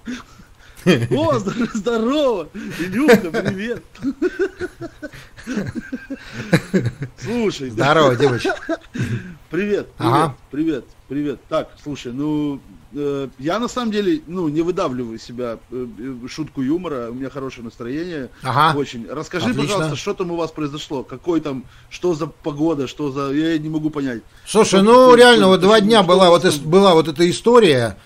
О, здорово! Илюха, привет! Слушай. Здорово, девочка. Привет, Ага. привет. Так, слушай, я на самом деле, не выдавливаю из себя шутку юмора, у меня хорошее настроение. Ага. Очень. Расскажи, Отлично. пожалуйста, что там у вас произошло? Какой там, что за погода, я не могу понять. Слушай, реально, вот 2 дня была вот эта история,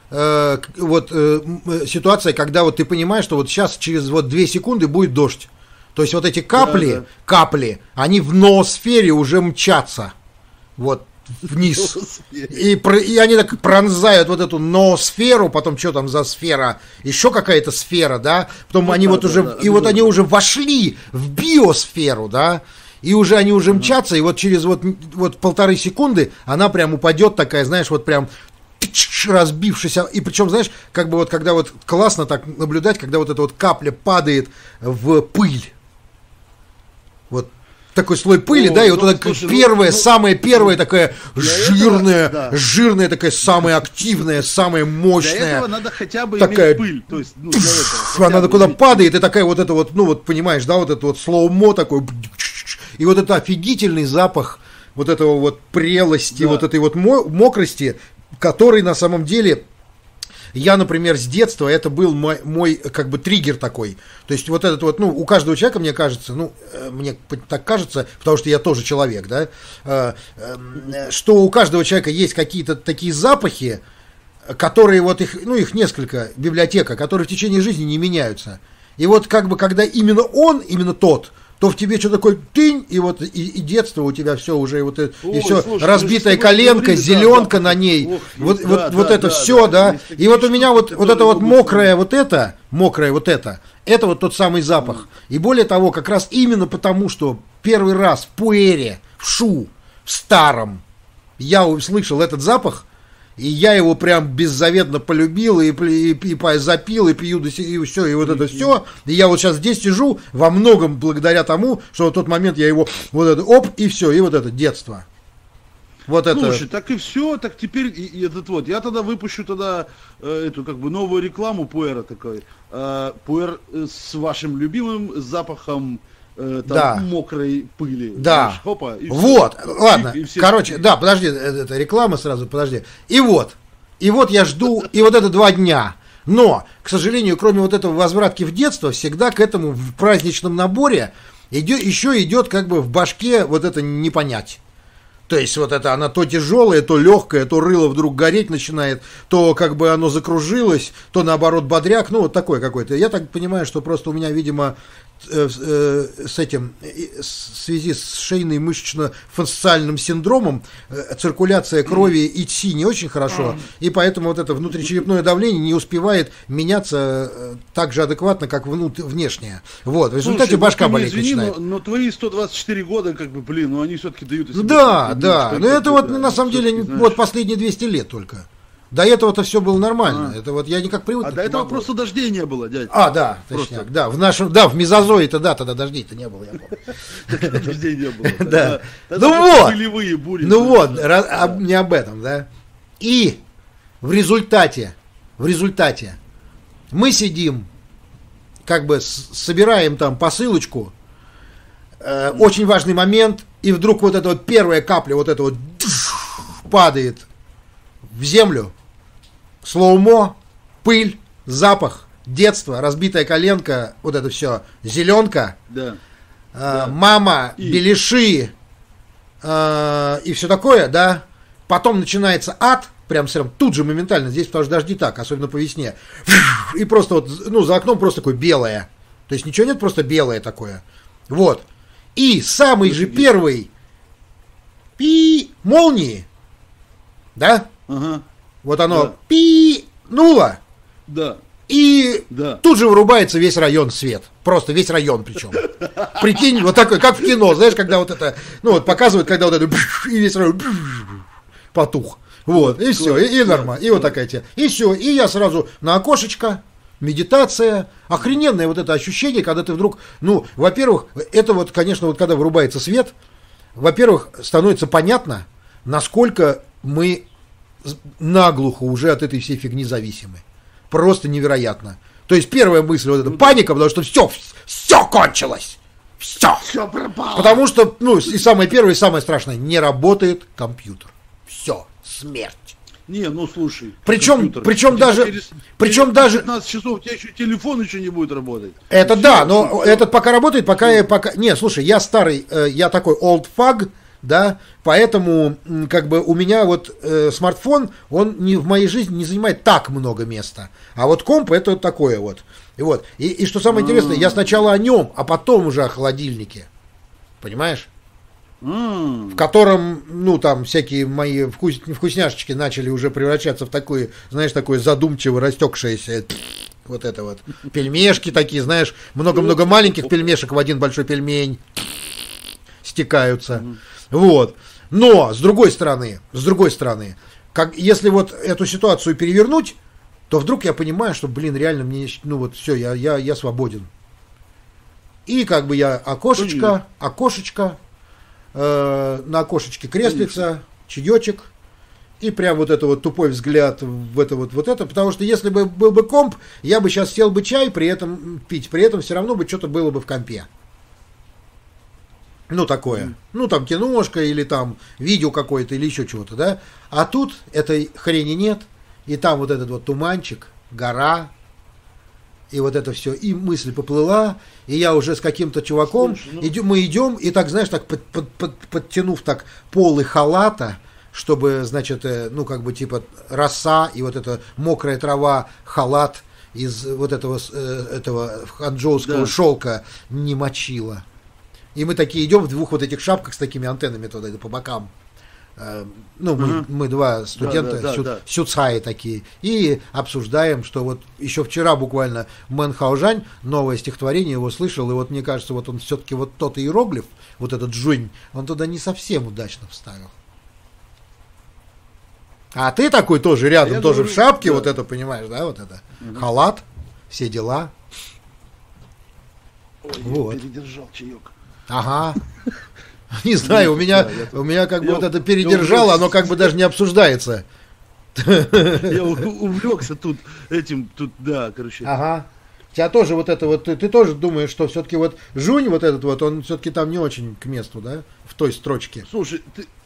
ситуация, когда вот ты понимаешь, что вот сейчас через 2 секунды будет дождь. То есть вот эти капли, они в ноосфере уже мчатся. Вот вниз. И они так пронзают вот эту ноосферу, потом что там за сфера, еще какая-то сфера, да, потом они они уже вошли в биосферу, да, и они уже мчатся, и вот через вот 1,5 секунды она прям упадет такая, знаешь, вот прям разбившись, и причем, знаешь, как бы вот когда вот классно так наблюдать, когда вот эта вот капля падает в пыль, вот такой слой пыли, да, и вот это самая первая такая жирная, такая самая активная, самая мощная. Для этого надо хотя бы такая, иметь пыль, то есть, она куда падает, и такая вот это вот, понимаешь, да, вот это вот слоумо такой, и вот это офигительный запах вот этого вот прелости, вот этой вот мокрости, который на самом деле я, например, с детства, это был мой как бы триггер такой. То есть вот этот вот, у каждого человека, мне кажется, мне так кажется, потому что я тоже человек, да, что у каждого человека есть какие-то такие запахи, которые вот их несколько, библиотека, которые в течение жизни не меняются. И вот как бы когда именно тот, то в тебе что такое тынь, и вот и детство у тебя все уже и все, разбитая коленка, зеленка на ней, это все, да. И вот у меня вот это вот мокрая вот это вот тот самый запах. И более того, как раз именно потому, что первый раз в Пуэре, в Шу, в старом, я услышал этот запах, и я его прям беззаветно полюбил, и запил, и пью, и все, и вот это все. И я вот сейчас здесь сижу во многом благодаря тому, что в тот момент я его и все, и вот это детство. Слушай, так и все, так теперь я тогда выпущу эту как бы новую рекламу Пуэра такой. Пуэр с вашим любимым запахом мокрой пыли. Да. Знаешь, хопа, и вот, все. ладно. И все. Короче, да, подожди, это реклама сразу, подожди. И вот я жду, и вот это 2 дня. Но, к сожалению, кроме вот этого возвратки в детство, всегда к этому в праздничном наборе еще идет как бы в башке вот это не понять. То есть вот это она то тяжелая, то легкая, то рыло вдруг гореть начинает, то как бы оно закружилось, то наоборот бодряк, вот такой какой-то. Я так понимаю, что просто у меня, видимо, в связи с шейно-мышечно-фасциальным синдромом циркуляция крови идти не очень хорошо, и поэтому вот это внутричерепное давление не успевает меняться так же адекватно, как внешнее. Вот, в результате башка болеть начинает. Но твои 124 года, как бы, они все-таки дают... Да, но это вот на самом деле вот последние 200 лет только. До этого-то все было нормально. Это вот я никак привык. А до этого просто дождей не было, дядь. Да, точняк, да. В мезозое-то, тогда дождей-то не было, я помню. Дождей не было. Да. Пылевые бури. Не об этом, да. И в результате мы сидим, как бы собираем там посылочку, очень важный момент, и вдруг вот эта вот первая капля, вот это вот падает в землю, слоумо, пыль, запах, детство, разбитая коленка, вот это все, зеленка, мама, беляши и все такое, да. Потом начинается ад, прям тут же моментально, здесь потому что дожди так, особенно по весне, и просто вот, за окном просто такое белое, то есть ничего нет, просто белое такое, вот. И самый же первый молнии, да? Ага. Вот оно пи-нуло. Да. И тут же вырубается весь район свет. Просто весь район причем. Прикинь, вот такой, как в кино, знаешь, когда вот это, показывают, когда вот это, и весь район потух. Вот, и все, и нормально. И вот такая тема. И все, и я сразу на окошечко, медитация, охрененное вот это ощущение, когда ты вдруг, во-первых, это вот, конечно, вот когда вырубается свет, во-первых, становится понятно, насколько мы наглухо уже от этой всей фигни зависимы. просто невероятно. То есть первая мысль вот эта паника, потому что все кончилось. Все пропало. Потому что, ну, и самое первое, и самое страшное, не работает компьютер. Все, смерть. Не, ну слушай. Причем даже 15 часов у тебя еще телефон еще не будет работать. Это все, да, но этот пока работает, пока. Не, слушай, я старый, я такой old fag, да, поэтому как бы у меня вот смартфон, он в моей жизни не занимает так много места. А вот комп это такое вот. И что самое интересное, я сначала о нем, а потом уже о холодильнике. Понимаешь? В котором, ну, там всякие мои вкусняшечки начали уже превращаться в такое, знаешь, такое задумчиво растекшееся вот это вот. Пельмешки такие, знаешь, много-много маленьких пельмешек в один большой пельмень стекаются. Вот. Но, с другой стороны, если вот эту ситуацию перевернуть, то вдруг я понимаю, что, блин, реально мне, ну вот все, я свободен. И как бы я окошечко, на окошечке креслица, чаечек, и прям вот это вот тупой взгляд в это вот это, потому что если бы был бы комп, я бы сейчас сел бы чай при этом все равно бы что-то было бы в компе. Ну, такое. Ну, там киношка или там видео какое-то или еще чего-то, да. А тут этой хрени нет, и там вот этот вот туманчик, гора, и вот это все, и мысль поплыла, и я уже с каким-то чуваком, мы идем, и так, знаешь, так подтянув так полы халата, чтобы, значит, ну, как бы, типа, роса, и вот эта мокрая трава, халат из вот этого ханчжоуского шелка не мочила. И мы такие идем в двух вот этих шапках с такими антеннами туда по бокам. Ну, мы два студента, сюцаи такие, и обсуждаем, что вот еще вчера буквально Мэн Хаожань, новое стихотворение его слышал, и вот мне кажется, вот он все-таки вот тот иероглиф, вот этот жунь, он туда не совсем удачно вставил. А ты такой тоже рядом, тоже в шапке, вот это, понимаешь, да, вот это, халат, все дела. Ой, вот. Я передержал чаек. Ага. Не знаю, у меня как бы вот это передержало, оно как бы даже не обсуждается. Я увлекся тут этим, да, короче. Ага. У тебя тоже вот это вот, ты тоже думаешь, что все-таки вот жунь вот этот вот, он все-таки там не очень к месту, да, в той строчке. Слушай,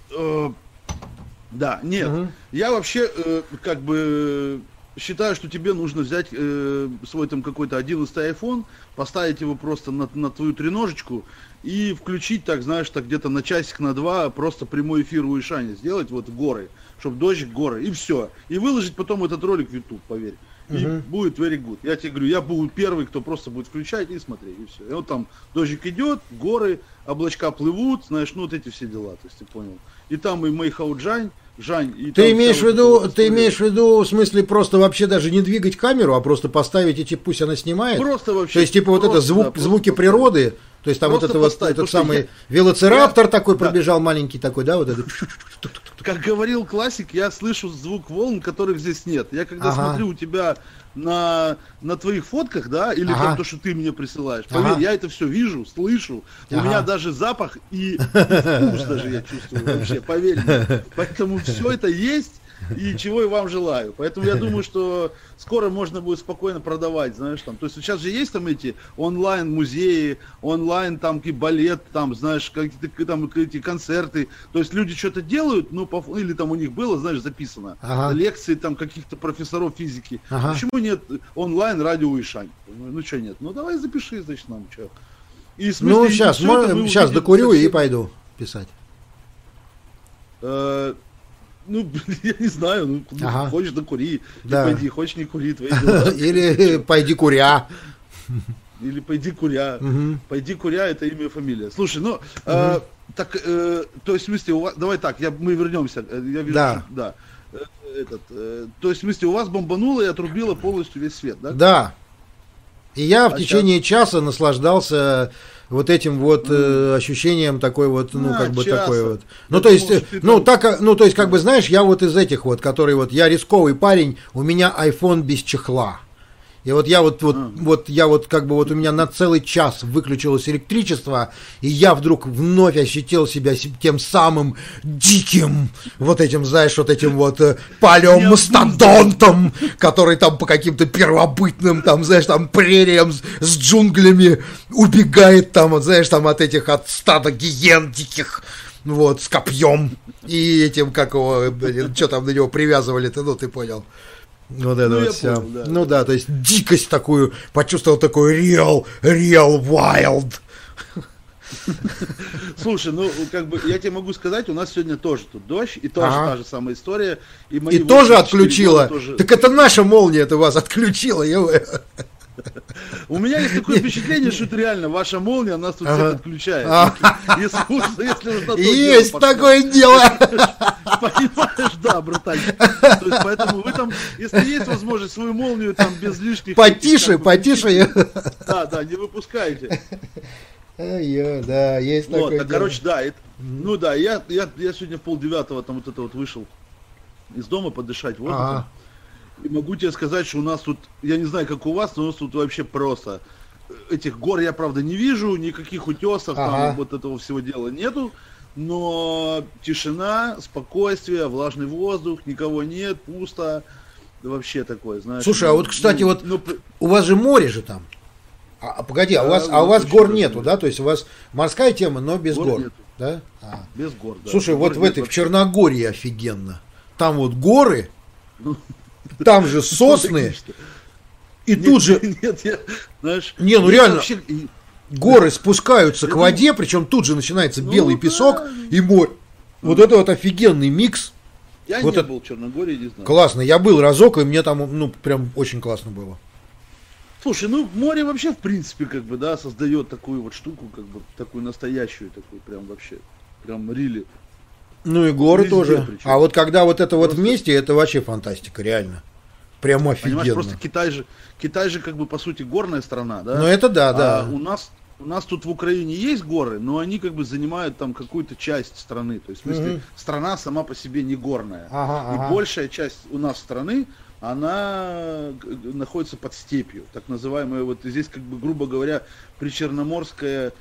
да, нет, я вообще как бы считаю, что тебе нужно взять свой там какой-то 11-й iPhone, поставить его просто на твою треножечку и включить, так, знаешь, так где-то на часик, на два, просто прямой эфир у Ишани сделать, вот горы, чтобы дождик, горы, и все. И выложить потом этот ролик в YouTube, поверь. И будет very good. Я тебе говорю, я буду первый, кто просто будет включать и смотреть, и все. И вот там дождик идет, горы, облачка плывут, знаешь, ну вот эти все дела, то есть ты понял. И там и Мэй Хаоджань, Жань, и ты имеешь в виду, в смысле, просто вообще даже не двигать камеру, а просто поставить и типа пусть она снимает? Просто вообще. То есть, типа, вот это звуки природы, то есть там вот это вот этот самый велоцираптор такой пробежал, маленький такой, да, вот этот. Как говорил классик, я слышу звук волн, которых здесь нет. Я когда смотрю у тебя на твоих фотках, да, или там то, что ты мне присылаешь, поверь, я это все вижу, слышу, у меня даже запах и вкус даже я чувствую вообще, поверь мне. Поэтому все это есть, и чего и вам желаю. Поэтому я думаю, что скоро можно будет спокойно продавать, знаешь, там. То есть сейчас же есть там эти онлайн-музеи, онлайн там балет, там, знаешь, какие-то там эти концерты. То есть люди что-то делают, ну, или там у них было, знаешь, записано. Лекции там каких-то профессоров физики. Почему нет онлайн радио Ишань? Ну, что нет? Ну, давай запиши, значит, нам, что. И ну, сейчас докурю и пойду писать. Ну, я не знаю, хочешь докури, да. Пойди, хочешь не кури, твои дела. Или пойди куря. Или пойди куря. Пойди куря, это имя и фамилия. Слушай, ну, так, то есть, в смысле, у вас, давай так, мы вернемся. Я вижу, да. Да. То есть, в смысле, у вас бомбануло и отрубило полностью весь свет, да? Да. И я в течение часа наслаждался вот этим вот ощущением такой вот, ну, как бы такой вот. Ну, то есть, то есть, как бы, знаешь, я вот из этих вот, который вот, я рисковый парень, у меня iPhone без чехла. И вот я вот как бы вот у меня на целый час выключилось электричество, и я вдруг вновь ощутил себя тем самым диким, вот этим, знаешь, вот этим вот палеомастодонтом, который там по каким-то первобытным, там, знаешь, там прериям с джунглями убегает там, вот, знаешь, там от стада гиен диких, вот, с копьем и этим, как его, блин, что там на него привязывали-то, ну, ты понял. Вот это вот все. Понял, да. Ну да, то есть дикость такую, почувствовал такой real wild. Слушай, ну как бы я тебе могу сказать, у нас сегодня тоже тут дождь, и тоже та же самая история. И тоже отключила. Тоже... Так это наша молния, это вас отключила. У меня есть такое впечатление, что это реально ваша молния нас тут всех отключает. Есть такое дело. Понимаешь, да, братанчик. То есть, поэтому вы там, если есть возможность, свою молнию там без лишних... Потише. Да, не выпускайте. Да, есть такое дело. Короче, да, ну да, я сегодня в 8:30 там вот это вот вышел из дома подышать воздухом. И могу тебе сказать, что у нас тут, я не знаю, как у вас, но у нас тут вообще просто. Этих гор я, правда, не вижу, никаких утесов, там вот этого всего дела нету. Но тишина, спокойствие, влажный воздух, никого нет, пусто. Вообще такое, знаешь. Слушай, а вот, кстати, у вас же море же там. Погоди, у вас гор нету, да? То есть у вас морская тема, но без гор. Нету. Да? Без гор, да. Слушай, вот в этой, в Черногории офигенно. Там вот горы. Там же сосны, и тут же... Знаешь... Не, ну реально, горы спускаются к воде, причем тут же начинается белый песок и море. Вот это вот офигенный микс. Я не был в Черногории, не знаю. Классно, я был разок, и мне там, ну, прям очень классно было. Слушай, ну, море вообще, в принципе, как бы, да, создает такую вот штуку, как бы, такую настоящую, такую, прям вообще, прям рили. Ну и горы везде тоже. Причем. А вот когда вот это просто... вот вместе, это вообще фантастика, реально. Прям офигенно. Понимаешь, просто Китай же как бы по сути горная страна, да? Ну это да. У нас тут в Украине есть горы, но они как бы занимают там какую-то часть страны. То есть, в смысле, страна сама по себе не горная. И большая часть у нас страны, она находится под степью. Так называемая, вот здесь как бы, грубо говоря, Причерноморье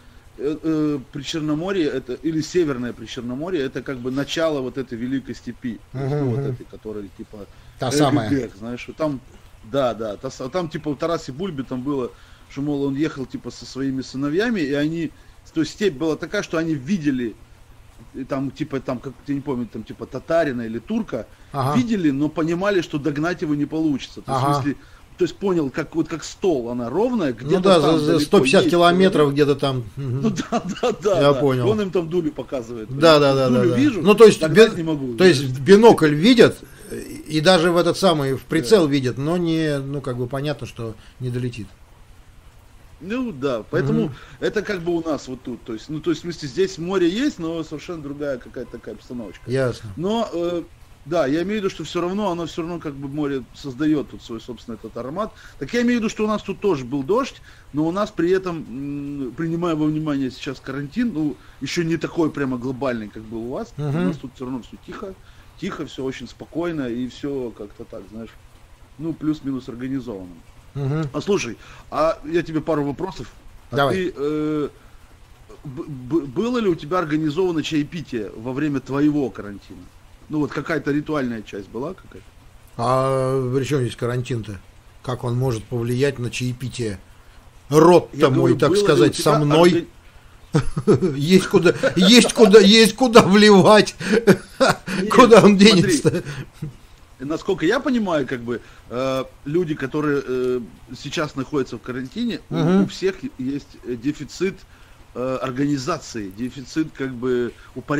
это, или Северное Причерноморье, это как бы начало вот этой великой степи. Вот этой, которая типа... Та самая. Знаешь, там, да, там типа в Тарасе Бульбе там было, что, мол, он ехал типа со своими сыновьями, и они, то есть степь была такая, что они видели, там, типа, там, как я не помню, там, типа, татарина или турка, видели, но понимали, что догнать его не получится. То есть, в смысле, то есть понял, как вот как стол, она ровная, где-то ну да, там за 150 есть, километров где-то там. Ну да. Я понял. Он им там дулю показывает. Да. Дулю вижу, ну то есть, не могу. То есть в бинокль видят, и даже в этот самый, в прицел видят, но не, ну как бы понятно, что не долетит. Ну да, поэтому это как бы у нас вот тут, то есть, ну то есть в смысле здесь море есть, но совершенно другая какая-то такая обстановочка. Ясно. Но да, я имею в виду, что все равно как бы море создает тут свой собственный этот аромат. Так я имею в виду, что у нас тут тоже был дождь, но у нас при этом, принимая во внимание сейчас карантин, ну еще не такой прямо глобальный, как был у вас, у нас тут все равно все тихо, все очень спокойно и все как-то так, знаешь, ну плюс-минус организовано. А слушай, а я тебе пару вопросов. Давай. Ты, было ли у тебя организовано чаепитие во время твоего карантина? Ну вот какая-то ритуальная часть была какая-то? А при чем здесь карантин-то? Как он может повлиять на чаепитие? Род-то мой, так сказать, со мной. Есть куда вливать. Куда он денется-то? Насколько я понимаю, как бы люди, которые сейчас находятся в карантине, у всех есть дефицит организации, дефицит как бы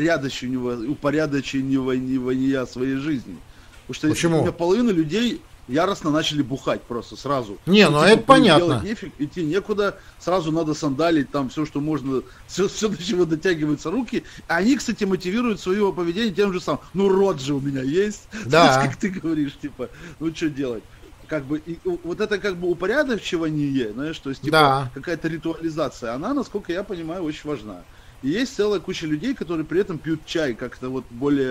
упорядочивания своей жизни. Потому что у меня половина людей яростно начали бухать просто сразу. Не, ну это понятно. Нефиг, идти некуда, сразу надо сандалить, там все, что можно, все до чего дотягиваются руки. Они, кстати, мотивируют свое поведение тем же самым. Ну, рот же у меня есть. Да. Знаешь, как ты говоришь, типа, ну что делать? Как бы, и вот это как бы упорядочивание, знаешь, то есть, типа, какая-то ритуализация, она, насколько я понимаю, очень важна. И есть целая куча людей, которые при этом пьют чай как-то вот более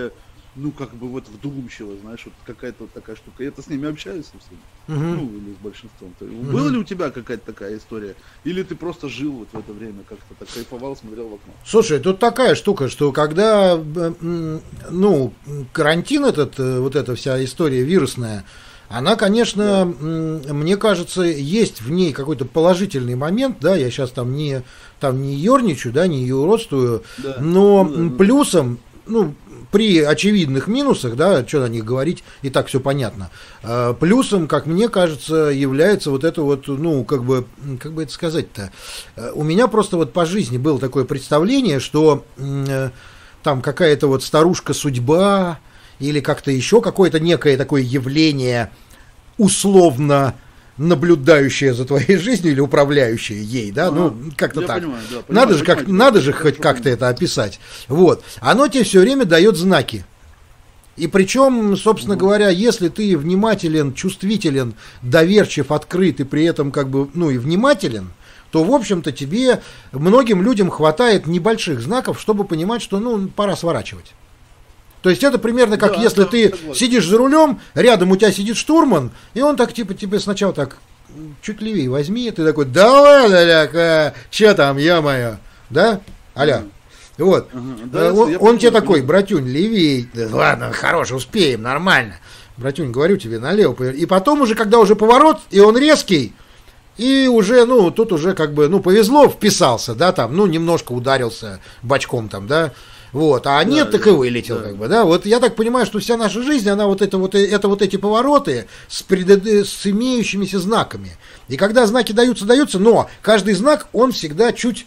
ну, как бы вот вдумчиво, знаешь, вот какая-то вот такая штука. Я-то с ними общаюсь совсем. Ну, или с большинством. Была ли у тебя какая-то такая история? Или ты просто жил вот в это время, как-то так кайфовал, смотрел в окно? Слушай, тут такая штука, что когда, ну, карантин этот, вот эта вся история вирусная, она, конечно, мне кажется, есть в ней какой-то положительный момент, да, я сейчас там не ерничаю, да, не юродствую, да. Но плюсом, ну, при очевидных минусах, да, что о них говорить, и так все понятно. Плюсом, как мне кажется, является вот это вот, ну, как бы это сказать-то, у меня просто вот по жизни было такое представление, что там какая-то вот старушка-судьба или как-то еще какое-то некое такое явление, условно наблюдающее за твоей жизнью или управляющее ей, да, ну, как-то так. Понимаю, да, надо же хоть как-то это описать. Вот. Оно тебе все время дает знаки. И причем, собственно говоря, если ты внимателен, чувствителен, доверчив, открыт и при этом как бы, ну, и внимателен, то, в общем-то, тебе, многим людям хватает небольших знаков, чтобы понимать, что, ну, пора сворачивать. То есть это примерно как если ты сидишь за рулем, рядом у тебя сидит штурман, и он так типа тебе сначала так чуть левее возьми, ты такой, да ладно, ляка, че там, ё-моё, да, аля. Вот, он тебе такой, братюнь, левей, да, ладно, хорош, успеем, нормально, братюнь, говорю тебе, налево, и потом уже, когда уже поворот, и он резкий, и уже, ну, тут уже как бы, ну, повезло, вписался, да, там, ну, немножко ударился бочком там, да. Вот, а нет, да, так и вылетел, да. Как бы, да. Вот я так понимаю, что вся наша жизнь, она вот эти повороты с имеющимися знаками. И когда знаки даются, но каждый знак, он всегда чуть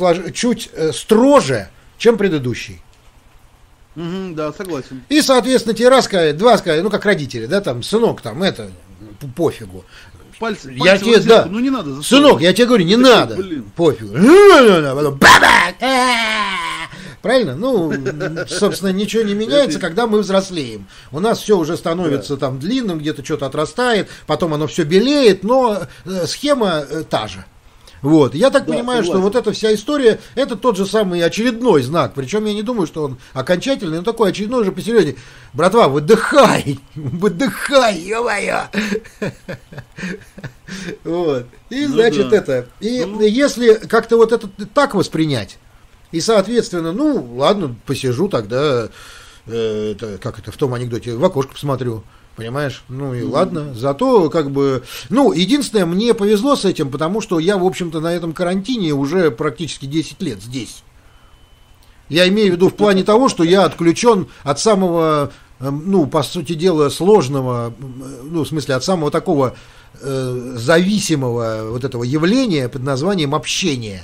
строже, чем предыдущий. Да, согласен. И, соответственно, тебе раз сказать, два сказать, ну, как родители, да, там, сынок, там, это, пофигу. Пальцы я тебе, да, ну не надо. Сынок, я тебе говорю, не надо. Блин. Пофигу. Правильно? Ну, собственно, ничего не меняется, когда мы взрослеем. У нас все уже становится там длинным, где-то что-то отрастает, потом оно все белеет, но схема та же. Вот. Я так понимаю, согласен, что вот эта вся история, это тот же самый очередной знак. Причем я не думаю, что он окончательный, но такой очередной же посередине. Братва, выдыхай, ё-моё. Вот. И, значит, это. И если как-то вот это так воспринять, и, соответственно, ну, ладно, посижу тогда, как это, в том анекдоте, в окошко посмотрю. Понимаешь? Ну и ладно. Зато как бы... Ну, единственное, мне повезло с этим, потому что я, в общем-то, на этом карантине уже практически 10 лет здесь. Я имею в виду в плане того, что я отключен от самого, ну, по сути дела, сложного, ну, в смысле, от самого такого зависимого вот этого явления под названием общение.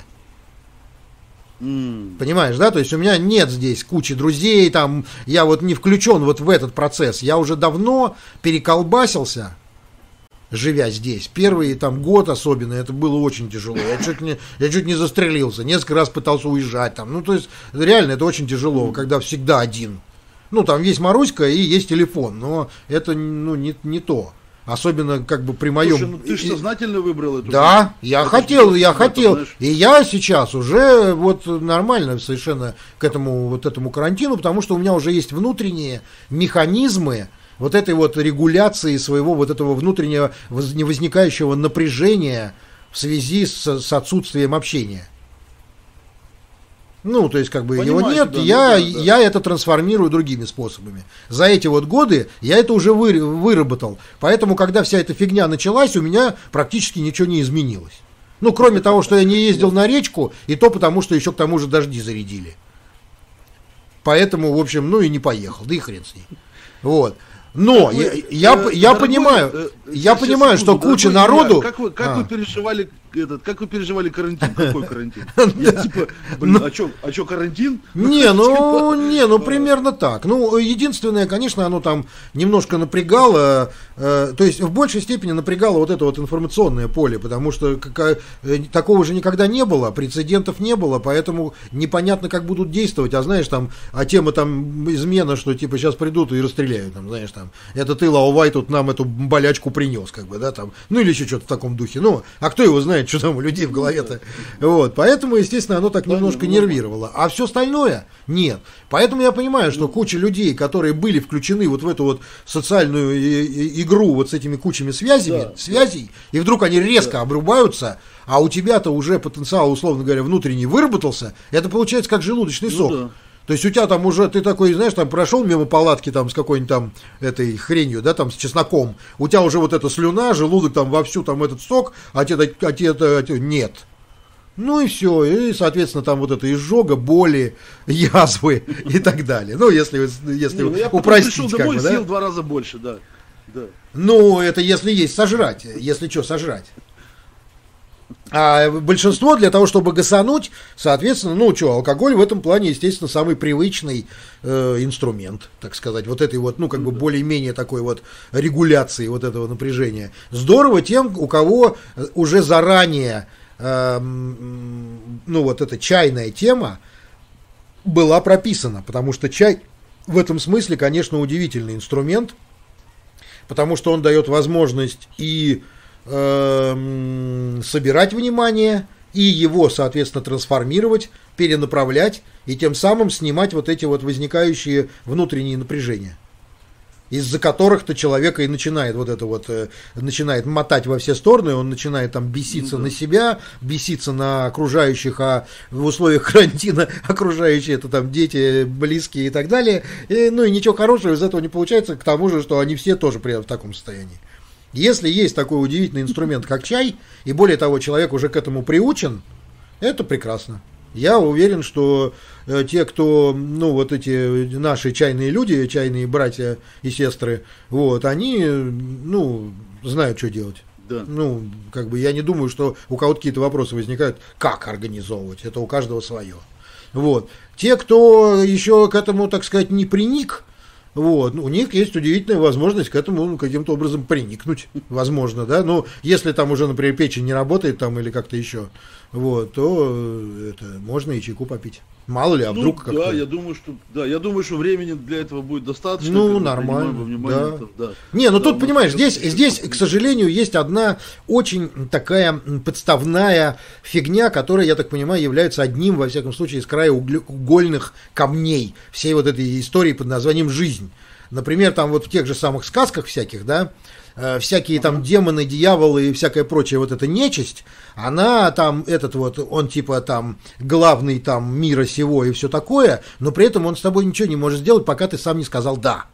Понимаешь, да? То есть у меня нет здесь кучи друзей, там, я вот не включен вот в этот процесс. Я уже давно переколбасился, живя здесь. Первый там год особенно, это было очень тяжело. Я чуть не застрелился, несколько раз пытался уезжать там. Ну, то есть, реально, это очень тяжело, когда всегда один. Ну, там есть Маруська и есть телефон, но это, ну, не то. Особенно как бы при моем... Слушай, ну ты же сознательно выбрал эту... Да, я хотел. И я сейчас уже вот нормально совершенно к этому карантину, потому что у меня уже есть внутренние механизмы вот этой вот регуляции своего вот этого внутреннего возникающего напряжения в связи с отсутствием общения. Ну, то есть, как бы, его нет, да, я это трансформирую другими способами. За эти вот годы я это уже выработал. Поэтому, когда вся эта фигня началась, у меня практически ничего не изменилось. Ну, кроме того, что я не ездил на речку, и то потому, что еще к тому же дожди зарядили. Поэтому, в общем, ну и не поехал, да и хрен с ней. Вот. Но я понимаю, что куча народу... Как вы переживали карантин? Какой карантин? Я типа, блин, а чё карантин? Ну примерно так. Ну, единственное, конечно, оно там немножко напрягало, то есть в большей степени напрягало вот это вот информационное поле, потому что такого же никогда не было, прецедентов не было, поэтому непонятно, как будут действовать, а знаешь, там, тема там измена, что типа сейчас придут и расстреляют, там, знаешь, там, там, это ты, Лаовай, тут нам эту болячку принес, как бы, да, там, ну или еще что-то в таком духе, ну, а кто его знает, что там у людей в голове-то, вот, поэтому, естественно, оно так немножко нервировало, а все остальное нет, поэтому я понимаю, что куча людей, которые были включены вот в эту вот социальную игру вот с этими кучами связей, и вдруг они резко обрубаются, а у тебя-то уже потенциал, условно говоря, внутренний выработался, это получается как желудочный сок. Да. То есть у тебя там уже, ты такой, знаешь, там прошел мимо палатки там с какой-нибудь там этой хренью, да, там с чесноком, у тебя уже вот эта слюна, желудок там вовсю там этот сок, а тебе нет. Ну и все, и, соответственно, там вот это изжога, боли, язвы и так далее. Ну, если упростить, пришел домой, как бы, съел 2 раза больше, да. Ну, это если есть сожрать, если что, сожрать. А большинство для того, чтобы гасануть, соответственно, ну что, алкоголь в этом плане, естественно, самый привычный инструмент, так сказать, вот этой вот, ну как бы более-менее такой вот регуляции вот этого напряжения. Здорово тем, у кого уже заранее, ну вот эта чайная тема была прописана, потому что чай в этом смысле, конечно, удивительный инструмент, потому что он дает возможность и собирать внимание и его, соответственно, трансформировать, перенаправлять и тем самым снимать вот эти вот возникающие внутренние напряжения, из-за которых-то человека и начинает вот это вот, начинает мотать во все стороны, он начинает там беситься на себя, беситься на окружающих, а в условиях карантина окружающие это там дети, близкие и так далее, и, ну и ничего хорошего из этого не получается, к тому же, что они все тоже при этом в таком состоянии. Если есть такой удивительный инструмент, как чай, и более того, человек уже к этому приучен, это прекрасно. Я уверен, что те, кто, ну, вот эти наши чайные люди, чайные братья и сестры, вот, они, ну, знают, что делать. Да. Ну, как бы я не думаю, что у кого-то какие-то вопросы возникают, как организовывать, это у каждого свое. Вот. Те, кто еще к этому, так сказать, не приник, вот, у них есть удивительная возможность к этому каким-то образом приникнуть, возможно, да, но если там уже, например, печень не работает там или как-то еще, вот, то это можно и чайку попить. Мало ли, а вдруг как-то... я думаю, что времени для этого будет достаточно. Ну, нормально, да. Не, ну тут, понимаешь, здесь, к сожалению, есть одна очень такая подставная фигня, которая, я так понимаю, является одним, во всяком случае, из краеугольных камней всей вот этой истории под названием «Жизнь». Например, там вот в тех же самых сказках всяких, да, всякие там демоны, дьяволы и всякая прочая вот эта нечисть, она там, этот вот, он типа там главный там мира сего и все такое, но при этом он с тобой ничего не может сделать, пока ты сам не сказал «да».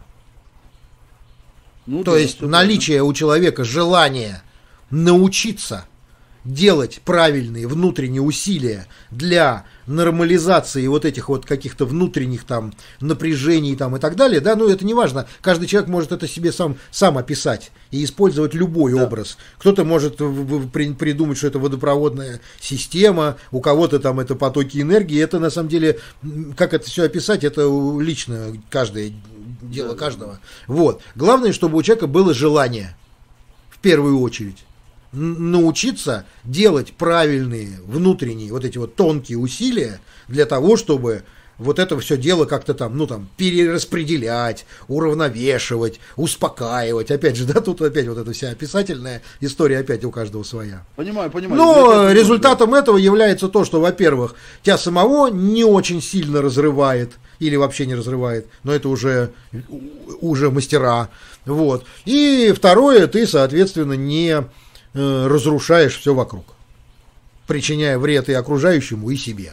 Ну, то есть наличие у человека желания научиться делать правильные внутренние усилия для нормализации вот этих вот каких-то внутренних там напряжений там и так далее, да, ну это не важно, каждый человек может это себе сам описать и использовать любой образ. Кто-то может придумать, что это водопроводная система, у кого-то там это потоки энергии, это на самом деле, как это все описать, это лично каждое дело каждого. Вот. Главное, чтобы у человека было желание, в первую очередь, научиться делать правильные внутренние вот эти вот тонкие усилия для того, чтобы вот это все дело как-то там, ну там, перераспределять, уравновешивать, успокаивать. Опять же, да, тут опять вот эта вся описательная история опять у каждого своя. Понимаю. Но результатом этого является то, что, во-первых, тебя самого не очень сильно разрывает или вообще не разрывает, но это уже мастера. Вот. И второе, ты, соответственно, не разрушаешь все вокруг, причиняя вред и окружающему, и себе.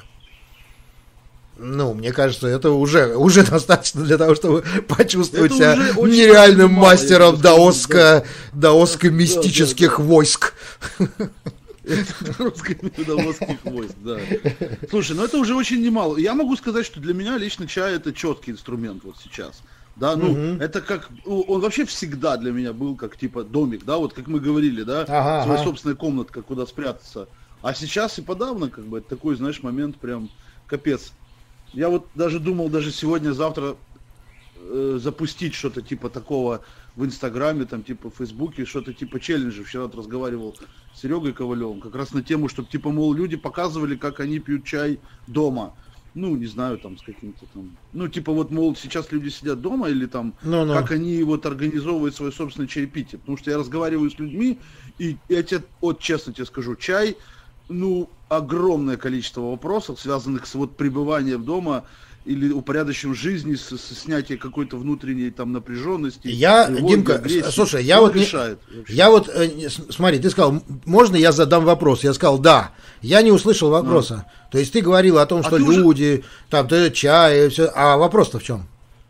Ну, мне кажется, это уже достаточно для того, чтобы почувствовать себя нереальным мастером даоско-мистических войск. Даосских войск, да. Слушай, ну это уже очень немало. Я могу сказать, что для меня лично чай это четкий инструмент вот сейчас. Да, ну, это как, он вообще всегда для меня был как типа домик, да, вот как мы говорили, да, своя собственная комнатка, куда спрятаться. А сейчас и подавно, как бы, это такой, знаешь, момент прям капец. Я вот даже думал, даже сегодня-завтра запустить что-то типа такого в Инстаграме, там, типа в Фейсбуке, что-то типа челленджа. Вчера вот разговаривал с Серегой Ковалевым, как раз на тему, чтобы, типа, мол, люди показывали, как они пьют чай дома. ну, не знаю, там, с каким-то там, ну, типа, вот, мол, сейчас люди сидят дома, или там, как они вот организовывают свое собственное чаепитие, потому что я разговариваю с людьми, и я тебе, вот, честно тебе скажу, чай, ну, огромное количество вопросов, связанных с вот пребыванием дома, или упорядочением жизни, с снятием какой-то внутренней там напряженности. Димка, агрессии. Слушай, я вот, смотри, ты сказал, можно я задам вопрос? Я сказал, да. Я не услышал вопроса. То есть ты говорил о том, что люди, там, чай, все. А вопрос-то в чем?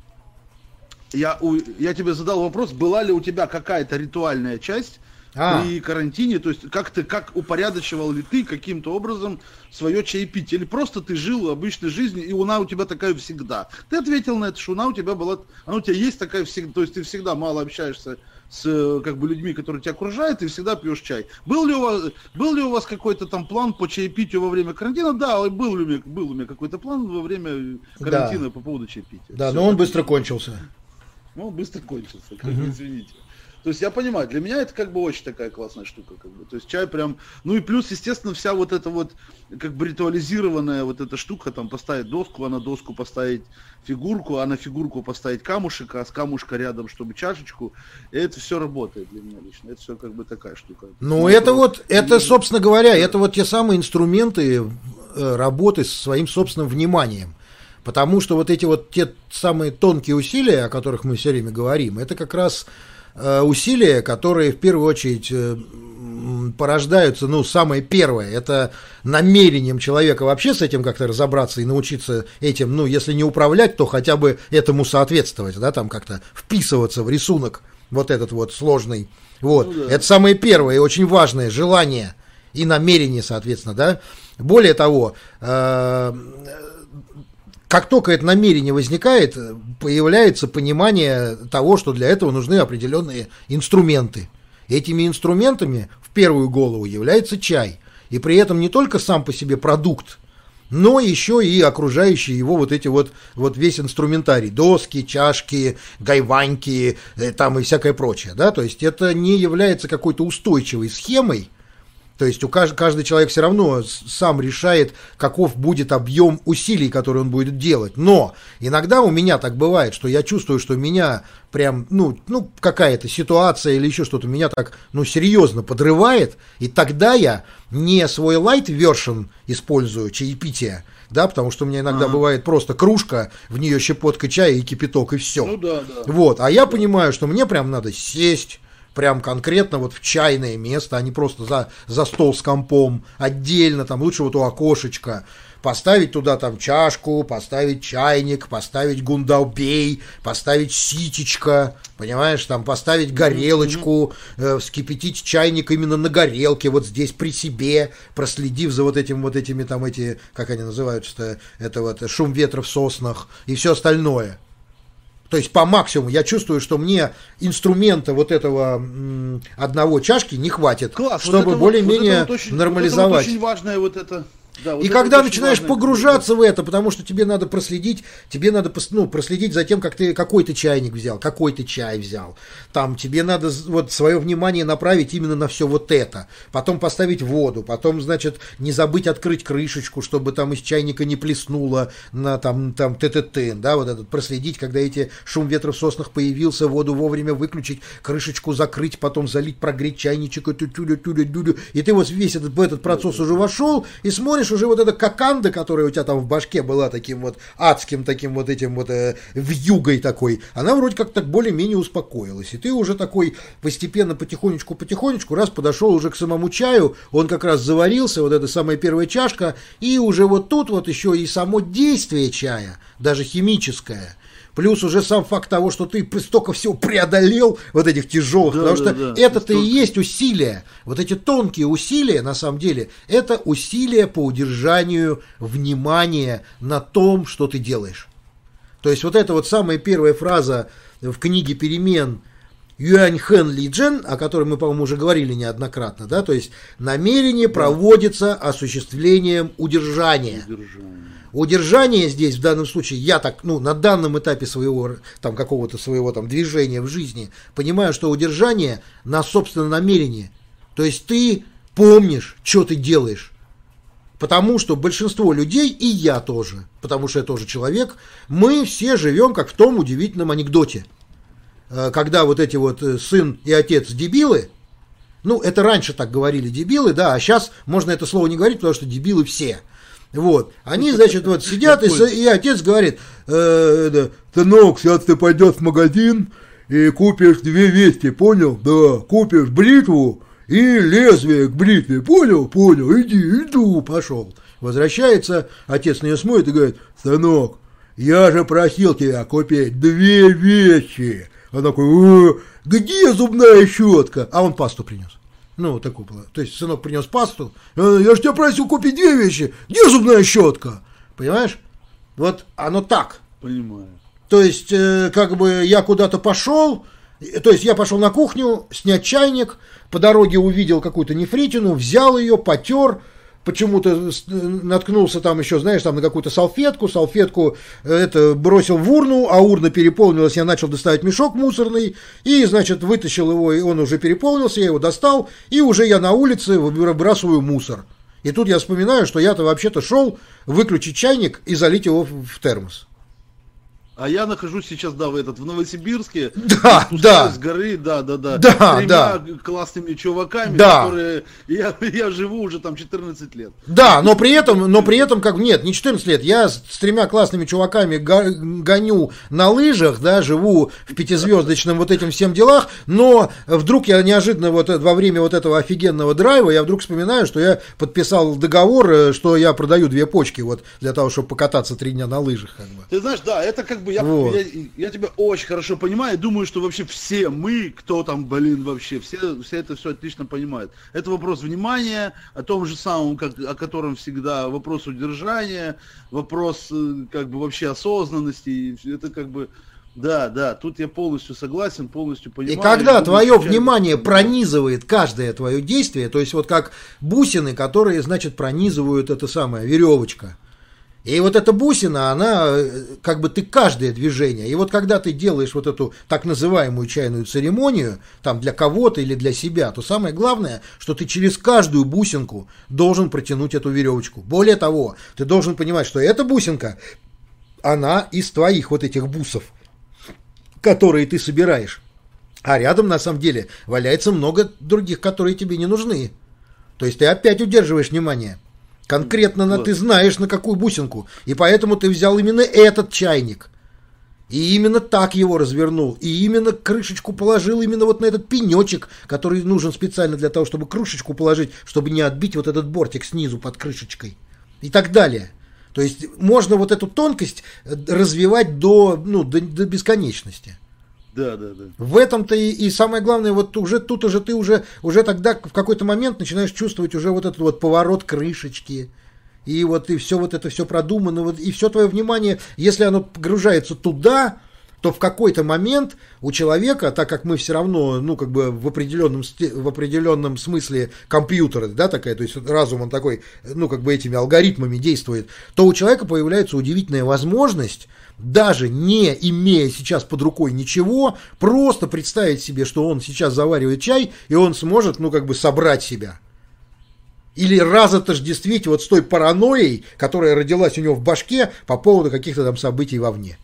Я тебе задал вопрос, была ли у тебя какая-то ритуальная часть при карантине, то есть как упорядочивал ли ты каким-то образом свое чаепитие, или просто ты жил обычной жизнью, и она у тебя такая всегда. Ты ответил на это, что она у тебя была, она у тебя есть такая всегда, то есть ты всегда мало общаешься с как бы людьми, которые тебя окружают, и всегда пьешь чай. Был ли у вас какой-то там план по чаепитию во время карантина? Да, был у меня какой-то план во время карантина по поводу чаепития. Да, но он быстро кончился. Ну, быстро кончился, извините. То есть я понимаю, для меня это как бы очень такая классная штука, как бы. То есть чай прям, ну и плюс, естественно, вся вот эта вот как бы ритуализированная вот эта штука, там поставить доску, а на доску поставить фигурку, а на фигурку поставить камушек, а с камушка рядом, чтобы чашечку, и это все работает для меня лично, это все как бы такая штука. Ну это вот, это, собственно говоря, это вот те самые инструменты работы со своим собственным вниманием. Потому что вот эти вот те самые тонкие усилия, о которых мы все время говорим, это как раз усилия, которые в первую очередь порождаются, ну, самое первое, это намерением человека вообще с этим как-то разобраться и научиться этим, ну, если не управлять, то хотя бы этому соответствовать, да, там как-то вписываться в рисунок вот этот вот сложный. Вот, ну, да. Это самое первое и очень важное желание и намерение, соответственно, да. Более того, как только это намерение возникает, появляется понимание того, что для этого нужны определенные инструменты. Этими инструментами в первую голову является чай. И при этом не только сам по себе продукт, но еще и окружающие его вот эти вот весь инструментарий. Доски, чашки, гайваньки, там и всякое прочее. Да? То есть это не является какой-то устойчивой схемой. То есть каждый человек все равно сам решает, каков будет объем усилий, которые он будет делать. Но иногда у меня так бывает, что я чувствую, что меня прям, ну какая-то ситуация или еще что-то меня так, серьезно подрывает. И тогда я не свой light version использую, чаепитие, да, потому что у меня иногда бывает просто кружка, в нее щепотка чая и кипяток, и все. Ну да. Вот, а я понимаю, что мне прям надо сесть, прям конкретно вот в чайное место, а не просто за стол с компом, отдельно, там лучше вот у окошечка, поставить туда там чашку, поставить чайник, поставить гундаубей, поставить ситечко, понимаешь, там поставить горелочку, вскипятить чайник именно на горелке, вот здесь при себе, проследив за вот этими там эти, как они называются-то, это вот шум ветра в соснах и все остальное. То есть по максимуму я чувствую, что мне инструмента вот этого одного чашки не хватит, чтобы более-менее нормализовать. Вот очень важное вот это. Да, вот и когда начинаешь погружаться в это, потому что тебе надо проследить за тем, какой ты чайник взял, какой ты чай взял. Там тебе надо вот свое внимание направить именно на все вот это. Потом поставить воду, потом, значит, не забыть открыть крышечку, чтобы там из чайника не плеснуло на там ТТТ, да, вот этот проследить, когда эти шум ветра в соснах появился, воду вовремя выключить, крышечку закрыть, потом залить, прогреть чайничек, и ты вот весь этот процесс уже вошел и смотришь, уже вот эта коканда, которая у тебя там в башке была таким вот адским, таким вот этим вот вьюгой такой, она вроде как так более-менее успокоилась. И ты уже такой постепенно, потихонечку, раз подошел уже к самому чаю, он как раз заварился, вот эта самая первая чашка, и уже вот тут вот еще и само действие чая, даже химическое, плюс уже сам факт того, что ты столько всего преодолел, вот этих тяжелых, потому что это-то и есть усилия. Вот эти тонкие усилия, на самом деле, это усилия по удержанию внимания на том, что ты делаешь. То есть вот эта вот самая первая фраза в книге «Перемен» Юань Хэн Ли Джен, о которой мы, по-моему, уже говорили неоднократно, да, то есть намерение проводится осуществлением удержания. Удержание здесь, в данном случае, я так, на данном этапе своего, там, какого-то своего там движения в жизни, понимаю, что удержание на собственном намерении. То есть ты помнишь, что ты делаешь. Потому что большинство людей, и я тоже, потому что я тоже человек, мы все живем как в том удивительном анекдоте. Когда вот эти вот сын и отец дебилы, ну, это раньше так говорили дебилы, да, а сейчас можно это слово не говорить, потому что дебилы все. Вот, они, значит, вот сидят, и отец говорит: сынок, сейчас ты пойдешь в магазин и купишь 2 вещи, понял? Да, купишь бритву и лезвие к бритве, понял? Понял, иду, пошел. Возвращается, отец на нее смотрит и говорит: сынок, я же просил тебя купить 2 вещи. Он такой: где зубная щетка? А он пасту принес. Ну, вот такое было. То есть сынок принес пасту, я же тебя просил купить 2 вещи, где зубная щетка? Понимаешь? Вот оно так. Понимаю. То есть, как бы я куда-то пошел, то есть я пошел на кухню снять чайник, по дороге увидел какую-то нефритину, взял ее, потер, почему-то наткнулся там еще, знаешь, там на какую-то салфетку это бросил в урну, а урна переполнилась, я начал доставать мешок мусорный, и, значит, вытащил его, и он уже переполнился, я его достал, и уже я на улице выбрасываю мусор. И тут я вспоминаю, что я-то вообще-то шел выключить чайник и залить его в термос. А я нахожусь сейчас, да, в Новосибирске. Да, да. С горы, да. Да, с 3 да. классными чуваками, да. которые... Я живу уже там 14 лет. Да, но при этом, как нет, не 14 лет. Я с 3 классными чуваками гоню на лыжах, да, живу в 5-звездочном вот этим всем делах, но вдруг я неожиданно вот во время вот этого офигенного драйва, я вдруг вспоминаю, что я подписал договор, что я продаю 2 почки вот для того, чтобы покататься 3 дня на лыжах. Как бы. Ты знаешь, да, это как бы я тебя очень хорошо понимаю, думаю, что вообще все мы, кто там, вообще, все это все отлично понимают. Это вопрос внимания, о том же самом, о котором всегда вопрос удержания, вопрос как бы вообще осознанности, это как бы, да, тут я полностью согласен, полностью понимаю. И когда твое внимание пронизывает каждое твое действие, то есть вот как бусины, которые, значит, пронизывают это самое, веревочка. И вот эта бусина, она, как бы ты каждое движение, и вот когда ты делаешь вот эту так называемую чайную церемонию, там для кого-то или для себя, то самое главное, что ты через каждую бусинку должен протянуть эту веревочку. Более того, ты должен понимать, что эта бусинка, она из твоих вот этих бусов, которые ты собираешь. А рядом, на самом деле, валяется много других, которые тебе не нужны. То есть ты опять удерживаешь внимание. Конкретно ты знаешь, на какую бусинку. И поэтому ты взял именно этот чайник. И именно так его развернул. И именно крышечку положил именно вот на этот пенечек, который нужен специально для того, чтобы крышечку положить, чтобы не отбить вот этот бортик снизу под крышечкой. И так далее. То есть можно вот эту тонкость развивать до бесконечности. Да. В этом-то и самое главное, вот уже тут уже ты уже тогда в какой-то момент начинаешь чувствовать уже вот этот вот поворот крышечки. И вот и все вот это все продумано, вот, и все твое внимание, если оно погружается туда, то в какой-то момент у человека, так как мы все равно, ну, как бы в определенном смысле компьютер, да, такая, то есть разум, он такой, ну, как бы этими алгоритмами действует, то у человека появляется удивительная возможность, даже не имея сейчас под рукой ничего, просто представить себе, что он сейчас заваривает чай, и он сможет, ну, как бы собрать себя. Или разотождествить вот с той паранойей, которая родилась у него в башке по поводу каких-то там событий вовне.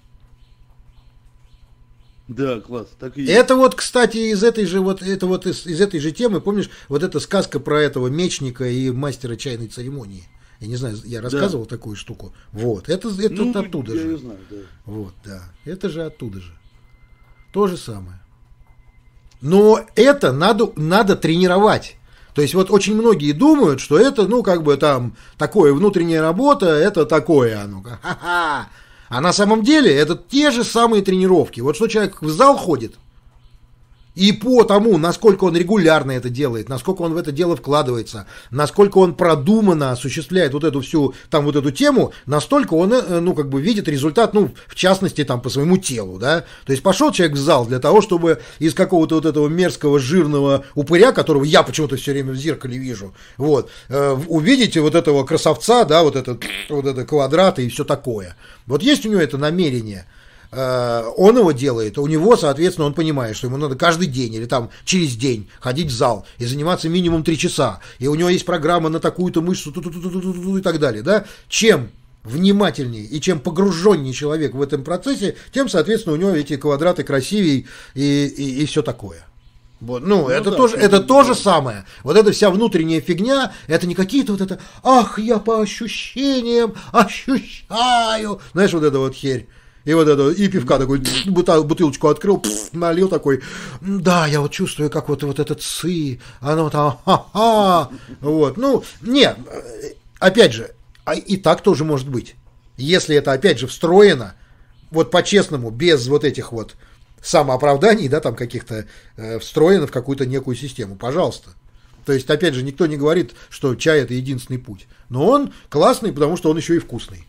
Да, класс. Так и есть. Это вот, кстати, из этой же темы, помнишь, вот эта сказка про этого мечника и мастера чайной церемонии. Я не знаю, я рассказывал такую штуку. Вот, это оттуда же. Я знаю, да. Вот, да. Это же оттуда же. То же самое. Но это надо тренировать. То есть вот очень многие думают, что это, ну, как бы там такое внутренняя работа, это такое оно. Ха-ха. А на самом деле это те же самые тренировки. Вот что человек в зал ходит, и по тому, насколько он регулярно это делает, насколько он в это дело вкладывается, насколько он продуманно осуществляет вот эту всю, там вот эту тему, настолько он, ну, как бы видит результат, ну, в частности, там, по своему телу, да. То есть пошел человек в зал для того, чтобы из какого-то вот этого мерзкого, жирного упыря, которого я почему-то все время в зеркале вижу, вот, увидите вот этого красавца, да, вот этот квадрат и все такое. Вот есть у него это намерение. он его делает, у него, соответственно, он понимает, что ему надо каждый день или там через день ходить в зал и заниматься минимум 3 часа, и у него есть программа на такую-то мышцу и так далее, да, чем внимательнее и чем погруженнее человек в этом процессе, тем, соответственно, у него эти квадраты красивее и все такое. Вот, ну, это то же самое. Вот эта вся внутренняя фигня, это не какие-то вот это, ах, я по ощущениям ощущаю, знаешь, вот эта вот херь. И вот это, и пивка такой, бутылочку открыл, налил такой, да, я вот чувствую, как вот этот ци, оно там, ха-ха, вот, ну, нет, опять же, и так тоже может быть, если это, опять же, встроено, вот по-честному, без вот этих вот самооправданий, да, там каких-то, встроено в какую-то некую систему, пожалуйста. То есть, опять же, никто не говорит, что чай это единственный путь, но он классный, потому что он еще и вкусный.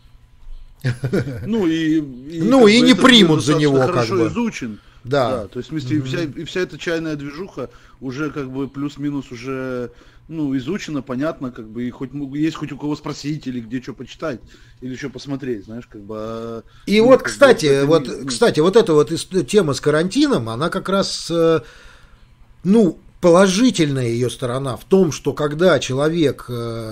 Ну и не примут за него, хорошо как бы. Изучен. Да. То есть, и вся эта чайная движуха уже как бы плюс-минус уже изучена, понятно, как бы, и есть хоть у кого спросить, или где что почитать, или что посмотреть, знаешь, как бы. И вот, кстати, вот эта вот тема с карантином, она как раз, положительная ее сторона в том, что когда человек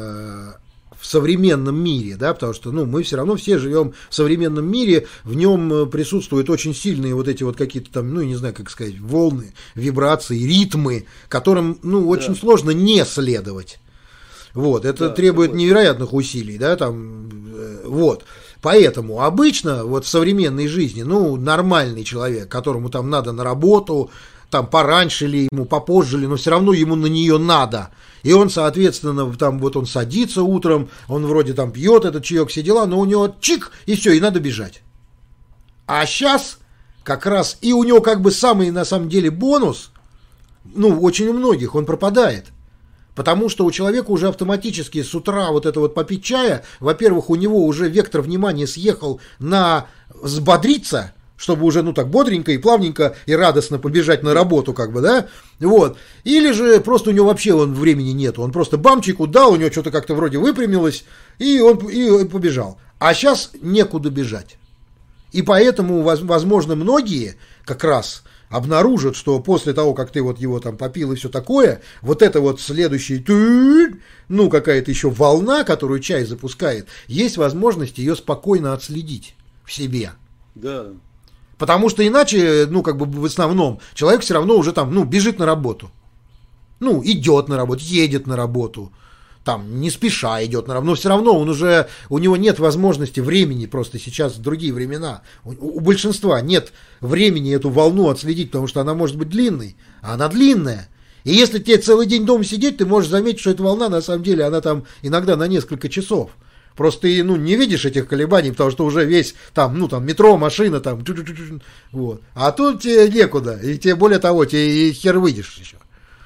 в современном мире, да, потому что, мы все равно все живем в современном мире, в нем присутствуют очень сильные вот эти вот какие-то там, не знаю, как сказать, волны, вибрации, ритмы, которым, очень сложно не следовать. Вот, это требует невероятных усилий, да, там, вот. Поэтому обычно вот в современной жизни, нормальный человек, которому там надо на работу, там пораньше ли ему, попозже ли, но все равно ему на нее надо. И он, соответственно, там вот он садится утром, он вроде там пьет этот чаек, все дела, но у него чик, и все, и надо бежать. А сейчас как раз, и у него как бы самый на самом деле бонус, очень у многих, он пропадает. Потому что у человека уже автоматически с утра вот это вот попить чая, во-первых, у него уже вектор внимания съехал на взбодриться, чтобы уже, так бодренько и плавненько и радостно побежать на работу, как бы, да, вот. Или же просто у него вообще времени нет, он просто бамчику дал, у него что-то как-то вроде выпрямилось, и он побежал. А сейчас некуда бежать. И поэтому, возможно, многие как раз обнаружат, что после того, как ты вот его там попил и все такое, вот это вот следующий, какая-то еще волна, которую чай запускает, есть возможность ее спокойно отследить в себе. Да. Потому что иначе, в основном, человек все равно уже там, бежит на работу. Идет на работу, едет на работу, там, не спеша идет на работу, но все равно у него нет возможности времени, просто сейчас другие времена. У большинства нет времени эту волну отследить, потому что она может быть длинной, а она длинная. И если тебе целый день дома сидеть, ты можешь заметить, что эта волна, на самом деле, она там иногда на несколько часов. Просто ты, не видишь этих колебаний, потому что уже весь там, метро, машина, там, вот. А тут тебе некуда, и тебе, более того, тебе и хер выйдешь еще.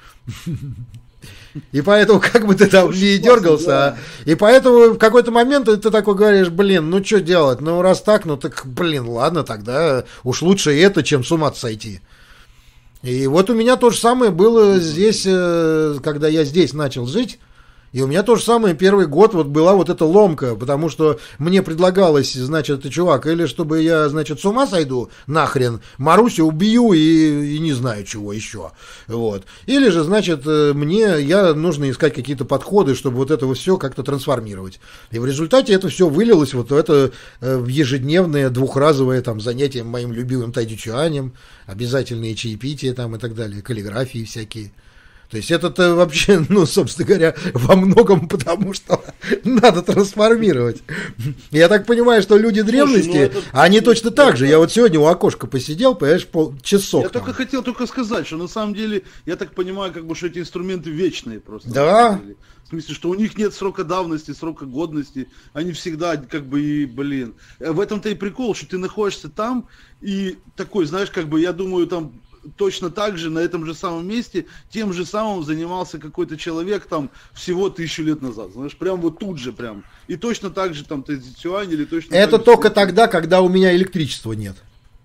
И поэтому, как бы ты там не дергался, и поэтому в какой-то момент ты такой говоришь, что делать, раз так, так, ладно, тогда уж лучше это, чем с ума сойти. И вот у меня то же самое было здесь, когда я здесь начал жить. И у меня то же самое первый год вот была вот эта ломка, потому что мне предлагалось, значит, чувак, или чтобы я, значит, с ума сойду нахрен, Марусю убью и не знаю чего еще, вот. Или же, значит, нужно искать какие-то подходы, чтобы вот это все как-то трансформировать. И в результате это все вылилось вот в это в ежедневное двухразовое там занятие моим любимым тайчжуанем, обязательные чаепития там и так далее, каллиграфии всякие. То есть это вообще, собственно говоря, во многом потому, что надо трансформировать. Я так понимаю, что люди древности, они точно так же. Я вот сегодня у окошка посидел, понимаешь, часок. Я хотел сказать, что на самом деле, я так понимаю, что эти инструменты вечные просто. Да. В смысле, что у них нет срока давности, срока годности. Они всегда В этом-то и прикол, что ты находишься там и такой, знаешь, я думаю, там точно так же на этом же самом месте тем же самым занимался какой-то человек там всего 1000 лет назад, знаешь, прям вот тут же прям. И точно так же там Тайцзюань или точно. Это только тогда, когда у меня электричества нет.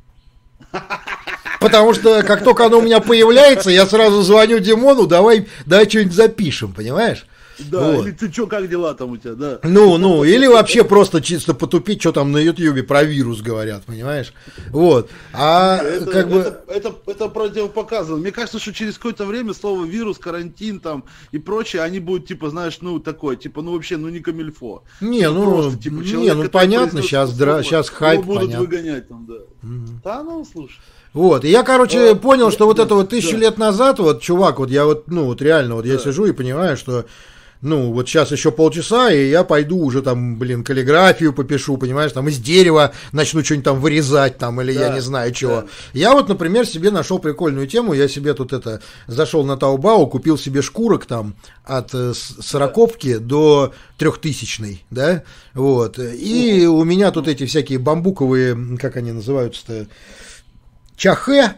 Потому что как только оно у меня появляется, я сразу звоню Димону, давай что-нибудь запишем, понимаешь? Да, вот. Или ты что, как дела там у тебя, да? Ну, или вообще просто чисто потупить, что там на Ютьюбе про вирус говорят, понимаешь? Вот. А это противопоказано. Мне кажется, что через какое-то время слово вирус, карантин там и прочее, они будут, типа, знаешь, ну, такое, типа, ну, вообще, ну, не камильфо. Не, ну, просто, типа, человек, ну, понятно, сейчас хайп, будут понятно. Выгонять там, да. Да, ну, слушай. Вот, и я, короче, понял, что вот это вот 1000 лет назад, вот, чувак, вот я вот, ну, вот реально, вот я сижу и понимаю, что, ну, вот сейчас еще полчаса, и я пойду уже там, блин, каллиграфию попишу, понимаешь, там из дерева начну что-нибудь там вырезать там, или я не знаю чего. Я вот, например, себе нашел прикольную тему, я себе тут зашел на Таобао, купил себе шкурок там от 40-ки до 3000-й, да, вот, и у меня тут эти всякие бамбуковые, как они называются-то, чахе,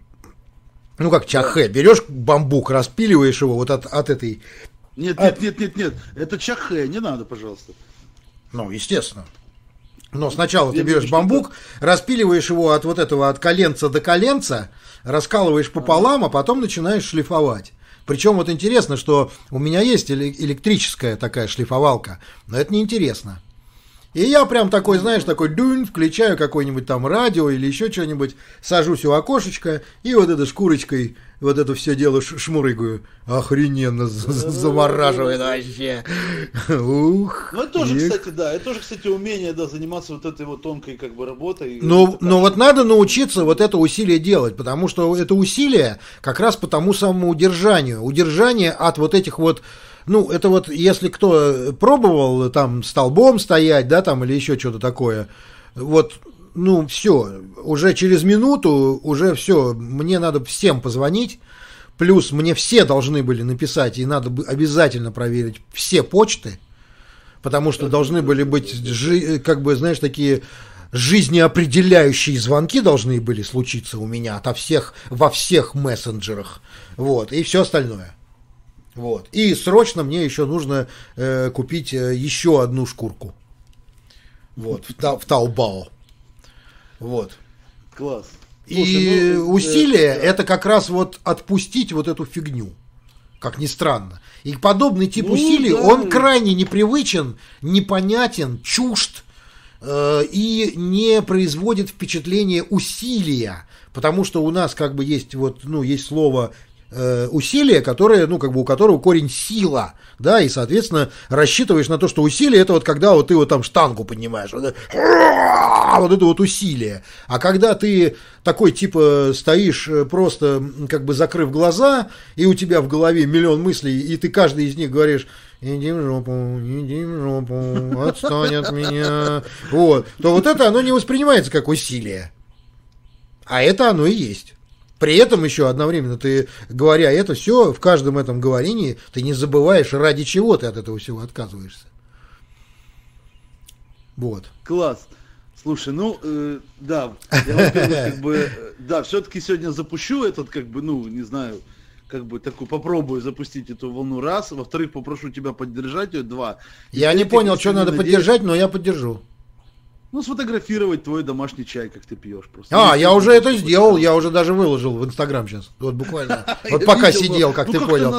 ну как чахе, берешь бамбук, распиливаешь его вот от этой... Нет, это чахе, не надо, пожалуйста. Ну, естественно. Но сначала ты берешь бамбук, распиливаешь его от вот этого, от коленца до коленца, раскалываешь пополам, а потом начинаешь шлифовать. Причем вот интересно, что у меня есть электрическая такая шлифовалка, но это неинтересно. И я прям такой, знаешь, такой дюнь, включаю какое-нибудь там радио или еще что-нибудь, сажусь у окошечка и вот этой шкурочкой вот это все дело шмурыгаю. Охрененно замораживает вообще. Ух. Ну, это тоже, кстати, да, это тоже, кстати, умение, да, заниматься вот этой вот тонкой как бы работой. Но вот надо научиться вот это усилие делать, потому что это усилие как раз по тому самому удержание от вот этих вот. Ну, это вот, если кто пробовал там столбом стоять, да, там, или еще что-то такое, вот, ну, все, уже через минуту, уже все, мне надо всем позвонить, плюс мне все должны были написать, и надо обязательно проверить все почты, потому что должны были быть, как бы, знаешь, такие жизнеопределяющие звонки должны были случиться у меня во всех мессенджерах, вот, и все остальное. Вот. И срочно мне еще нужно купить еще одну шкурку. Вот, в Таобао. Вот. Класс. И усилие это как раз вот отпустить вот эту фигню. Как ни странно. И подобный тип усилий, он крайне непривычен, непонятен, чужд и не производит впечатления усилия. Потому что у нас как бы есть вот, ну, есть слово усилие, которое, ну, как бы у которого корень сила, да, и, соответственно, рассчитываешь на то, что усилие это вот когда вот ты вот там штангу поднимаешь, вот это вот усилие. А когда ты такой типа стоишь просто как бы закрыв глаза, и у тебя в голове миллион мыслей, и ты каждый из них говоришь: иди в жопу, отстань от меня, вот, то вот это оно не воспринимается как усилие. А это оно и есть. При этом еще одновременно ты, говоря это все, в каждом этом говорении ты не забываешь, ради чего ты от этого всего отказываешься. Вот. Класс. Слушай, ну, да, я, во-первых, как бы, да, все-таки сегодня запущу этот, как бы, ну, не знаю, как бы такую, попробую запустить эту волну раз, во-вторых, попрошу тебя поддержать ее, два. Я не понял, что надо поддержать, но я поддержу. Ну, сфотографировать твой домашний чай, как ты пьешь просто. Я уже это сделал, я уже даже выложил в Инстаграм сейчас. Вот буквально. Вот пока сидел, как ты понял.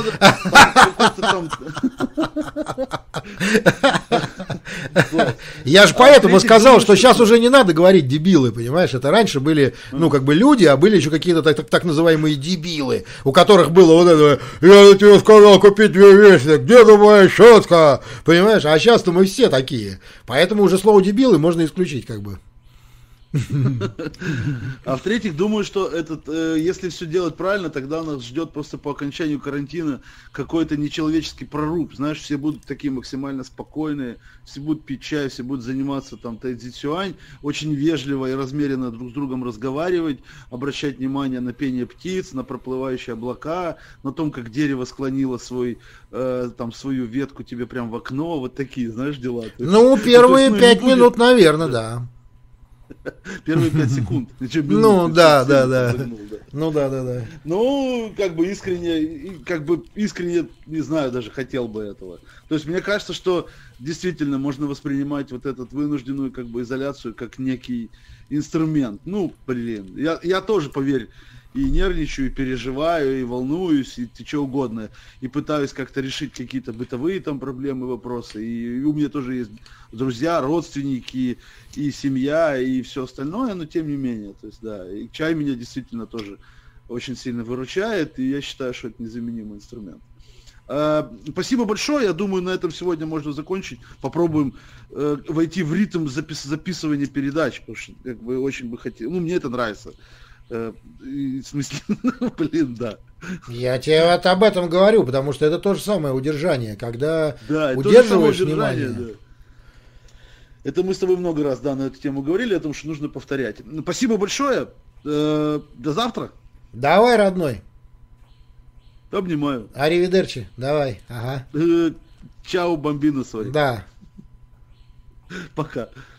Я же поэтому сказал, что сейчас уже не надо говорить дебилы, понимаешь? Это раньше были, ну, как бы люди, а были еще какие-то так называемые дебилы, у которых было вот это: я тебе сказал купить 2 вещи, где твоя щетка? Понимаешь? А сейчас-то мы все такие. Поэтому уже слово дебилы можно исключить, как бы. А в-третьих, думаю, что если все делать правильно, тогда нас ждет просто по окончанию карантина какой-то нечеловеческий проруб. Знаешь, все будут такие максимально спокойные, все будут пить чай, все будут заниматься там тайцзи-цюань, очень вежливо и размеренно друг с другом разговаривать, обращать внимание на пение птиц, на проплывающие облака, на том, как дерево склонило свою ветку тебе прям в окно, вот такие, знаешь, дела. Ну, первые 5 минут, наверное, да. Первые 5 секунд. Ну, да. Ну, да. Ну, как бы искренне, не знаю, даже хотел бы этого. То есть, мне кажется, что действительно можно воспринимать вот эту вынужденную как бы изоляцию как некий инструмент. Ну, блин, я тоже, поверь, и нервничаю, и переживаю, и волнуюсь, и что угодно. И пытаюсь как-то решить какие-то бытовые там проблемы, вопросы. И у меня тоже есть друзья, родственники, и семья, и все остальное, но тем не менее. То есть, да, и чай меня действительно тоже очень сильно выручает, и я считаю, что это незаменимый инструмент. Спасибо большое. Я думаю, на этом сегодня можно закончить. Попробуем войти в ритм записывания передач, потому что как бы очень бы хотел. Ну, мне это нравится. В смысле, блин, да. Я тебе вот об этом говорю, потому что это то же самое удержание, когда удерживаешь внимание. Да. Это мы с тобой много раз, да, на эту тему говорили, о том, что нужно повторять. Спасибо большое. До завтра. Давай, родной. Обнимаю. Аривидерчи, давай. Ага. Чао, бомбино, свои. Да. Пока.